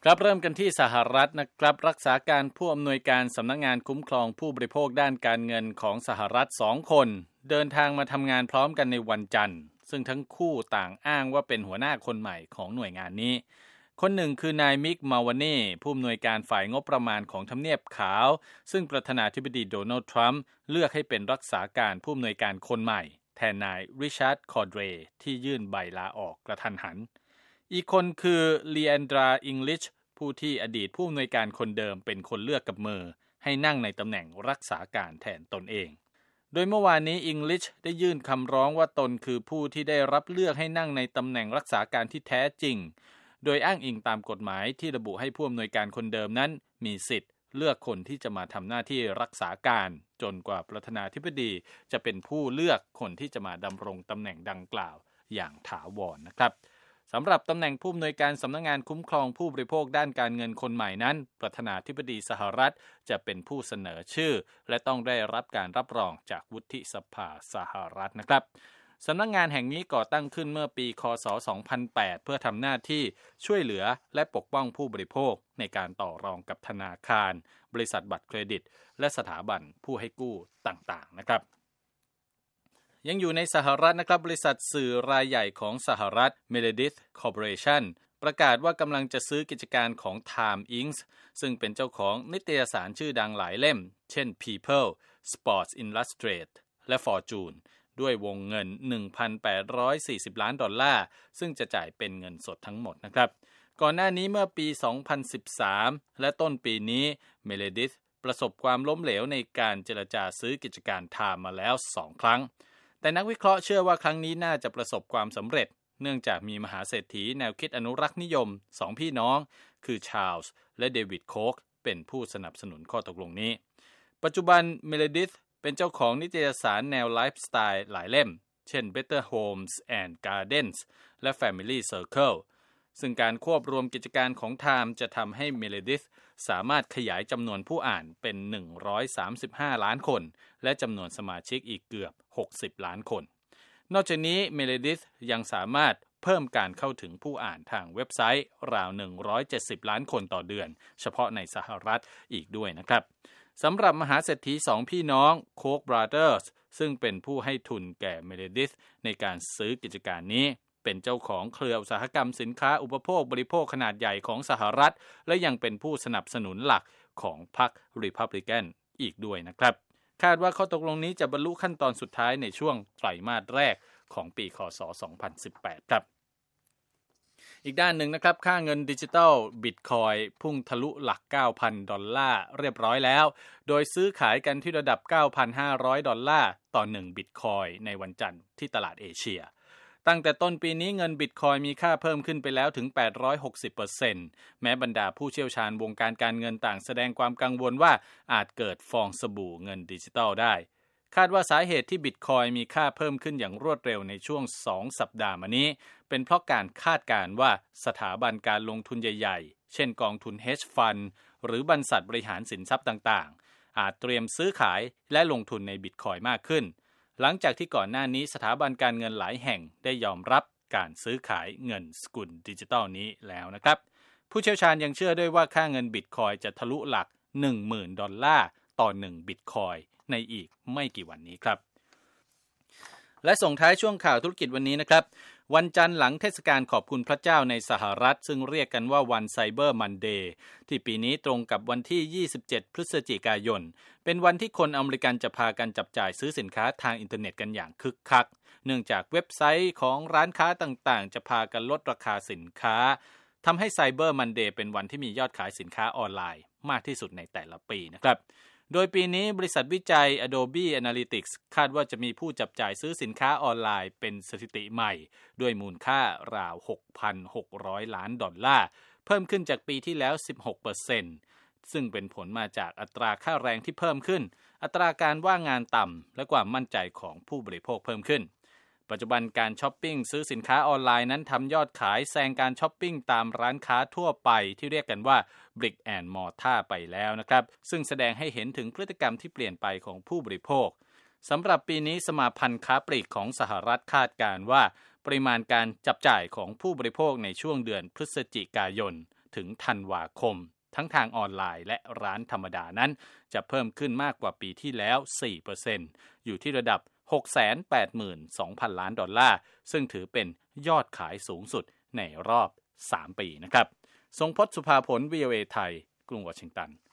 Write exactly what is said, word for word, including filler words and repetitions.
ครับเริ่มกันที่สหรัฐนะครับรักษาการผู้อำนวยการสำนักงานคุ้มครองผู้บริโภคด้านการเงินของสหรัฐสองคนเดินทางมาทำงานพร้อมกันในวันจันทร์ซึ่งทั้งคู่ต่างอ้างว่าเป็นหัวหน้าคนใหม่ของหน่วยงานนี้คนหนึ่งคือนายมิกมาวานีผู้อำนวยการฝ่ายงบประมาณของทำเนียบขาวซึ่งประธานาธิบดีโดนัลด์ทรัมป์เลือกให้เป็นรักษาการผู้อำนวยการคนใหม่แทนนายริชาร์ดคอร์เดรที่ยื่นใบลาออกกระทันหันอีกคนคือลีแอนดราอิงลิชผู้ที่อดีตผู้อำนวยการคนเดิมเป็นคนเลือกกับมือให้นั่งในตำแหน่งรักษาการแทนตนเองโดยเมื่อวานนี้อิงลิชได้ยื่นคำร้องว่าตนคือผู้ที่ได้รับเลือกให้นั่งในตำแหน่งรักษาการที่แท้จริงโดยอ้างอิงตามกฎหมายที่ระบุให้ผู้อำนวยการคนเดิมนั้นมีสิทธิ์เลือกคนที่จะมาทำหน้าที่รักษาการจนกว่าประธานาธิบดีจะเป็นผู้เลือกคนที่จะมาดำรงตำแหน่งดังกล่าวอย่างถาวรนะครับสำหรับตำแหน่งผู้อำนวยการสำนักงานคุ้มครองผู้บริโภคด้านการเงินคนใหม่นั้นประธานาธิบดีสหรัฐจะเป็นผู้เสนอชื่อและต้องได้รับการรับรองจากวุฒิสภาสหรัฐนะครับสำนักงานแห่งนี้ก่อตั้งขึ้นเมื่อปีค.ศ. สองพันแปดเพื่อทำหน้าที่ช่วยเหลือและปกป้องผู้บริโภคในการต่อรองกับธนาคารบริษัทบัตรเครดิตและสถาบันผู้ให้กู้ต่างๆนะครับยังอยู่ในสหรัฐนะครับบริษัทสื่อรายใหญ่ของสหรัฐ Meredith Corporation ประกาศว่ากำลังจะซื้อกิจการของ Time อิงค์ ซึ่งเป็นเจ้าของนิตยสารชื่อดังหลายเล่มเช่น People, Sports Illustrated และ Fortune ด้วยวงเงิน หนึ่งพันแปดร้อยสี่สิบ ล้านดอลลาร์ซึ่งจะจ่ายเป็นเงินสดทั้งหมดนะครับก่อนหน้านี้เมื่อปี สองพันสิบสาม และต้นปีนี้ Meredith ประสบความล้มเหลวในการเจรจาซื้อกิจการ Time มาแล้วสองครั้งแต่นักวิเคราะห์เชื่อว่าครั้งนี้น่าจะประสบความสำเร็จเนื่องจากมีมหาเศรษฐีแนวคิดอนุรักษ์นิยมสองพี่น้องคือชาร์ลส์และเดวิดโคกเป็นผู้สนับสนุนข้อตกลงนี้ปัจจุบันเมเรดิธเป็นเจ้าของนิตยสารแนวไลฟ์สไตล์หลายเล่มเช่น Better Homes and Gardens และ Family Circle ซึ่งการควบรวมกิจการของ Time จะทำให้เมเรดิธสามารถขยายจำนวนผู้อ่านเป็นหนึ่งร้อยสามสิบห้าล้านคนและจำนวนสมาชิกอีกเกือบหกสิบล้านคนนอกจากนี้เมเรดิธยังสามารถเพิ่มการเข้าถึงผู้อ่านทางเว็บไซต์ราวหนึ่งร้อยเจ็ดสิบล้านคนต่อเดือนเฉพาะในสหรัฐอีกด้วยนะครับสำหรับมหาเศรษฐีสองพี่น้องโคกบราเธอร์สซึ่งเป็นผู้ให้ทุนแก่เมเรดิธในการซื้อกิจการนี้เป็นเจ้าของเครืออุตสาหกรรมสินค้าอุปโภคบริโภคขนาดใหญ่ของสหรัฐและยังเป็นผู้สนับสนุนหลักของพรรครีพับลิกันอีกด้วยนะครับคาดว่าข้อตกลงนี้จะบรรลุขั้นตอนสุดท้ายในช่วงไตรมาสแรกของปีค.ศ. สองพันสิบแปดครับอีกด้านหนึ่งนะครับค่าเงินดิจิทัลบิตคอยน์พุ่งทะลุหลัก เก้าพัน ดอลลาร์เรียบร้อยแล้วโดยซื้อขายกันที่ระดับ เก้าพันห้าร้อย ดอลลาร์ต่อหนึ่งบิตคอยน์ในวันจันทร์ที่ตลาดเอเชียตั้งแต่ต้นปีนี้เงินบิตคอยน์มีค่าเพิ่มขึ้นไปแล้วถึง แปดร้อยหกสิบเปอร์เซ็นต์ แม้บรรดาผู้เชี่ยวชาญวงการการเงินต่างแสดงความกังวลว่าอาจเกิดฟองสบู่เงินดิจิทัลได้คาดว่าสาเหตุที่บิตคอยน์มีค่าเพิ่มขึ้นอย่างรวดเร็วในช่วงสองสัปดาห์มานี้เป็นเพราะการคาดการณ์ว่าสถาบันการลงทุนใหญ่ๆเช่นกองทุน hedge fund หรือบรรษัทบริหารสินทรัพย์ต่างๆอาจเตรียมซื้อขายและลงทุนในบิตคอยน์มากขึ้นหลังจากที่ก่อนหน้านี้สถาบันการเงินหลายแห่งได้ยอมรับการซื้อขายเงินสกุลดิจิทัลนี้แล้วนะครับผู้เชี่ยวชาญยังเชื่อด้วยว่าค่าเงินบิตคอยน์จะทะลุหลัก หนึ่งหมื่น ดอลลาร์ต่อหนึ่งบิตคอยน์ในอีกไม่กี่วันนี้ครับและส่งท้ายช่วงข่าวธุรกิจวันนี้นะครับวันจันทร์หลังเทศกาลขอบคุณพระเจ้าในสหรัฐซึ่งเรียกกันว่าวันไซเบอร์มันเดย์ที่ปีนี้ตรงกับวันที่ยี่สิบเจ็ดพฤศจิกายนเป็นวันที่คนอเมริกันจะพากันจับจ่ายซื้อสินค้าทางอินเทอร์เน็ตกันอย่างคึกคักเนื่องจากเว็บไซต์ของร้านค้าต่างๆจะพากันลดราคาสินค้าทำให้ไซเบอร์มันเดย์เป็นวันที่มียอดขายสินค้าออนไลน์มากที่สุดในแต่ละปีนะครับโดยปีนี้บริษัทวิจัย Adobe Analytics คาดว่าจะมีผู้จับจ่ายซื้อสินค้าออนไลน์เป็นสถิติใหม่ด้วยมูลค่าราว หกพันหกร้อย ล้านดอลลาร์เพิ่มขึ้นจากปีที่แล้ว สิบหกเปอร์เซ็นต์ ซึ่งเป็นผลมาจากอัตราค่าแรงที่เพิ่มขึ้นอัตราการว่างงานต่ำและความมั่นใจของผู้บริโภคเพิ่มขึ้นปัจจุบันการช้อปปิ้งซื้อสินค้าออนไลน์นั้นทำยอดขายแซงการช้อปปิ้งตามร้านค้าทั่วไปที่เรียกกันว่า Brick and Mortar ไปแล้วนะครับซึ่งแสดงให้เห็นถึงพฤติกรรมที่เปลี่ยนไปของผู้บริโภคสำหรับปีนี้สมาพันธ์ค้าปลีกของสหรัฐคาดการณ์ว่าปริมาณการจับจ่ายของผู้บริโภคในช่วงเดือนพฤศจิกายนถึงธันวาคมทั้งทางออนไลน์และร้านธรรมดานั้นจะเพิ่มขึ้นมากกว่าปีที่แล้ว สี่เปอร์เซ็นต์ อยู่ที่ระดับ หกแสนแปดหมื่นสองพัน ล้านดอลลาร์ซึ่งถือเป็นยอดขายสูงสุดในรอบ สาม ปีนะครับทรงพจน์ สุภาผล วี โอ เอ ไทย กรุงวอชิงตัน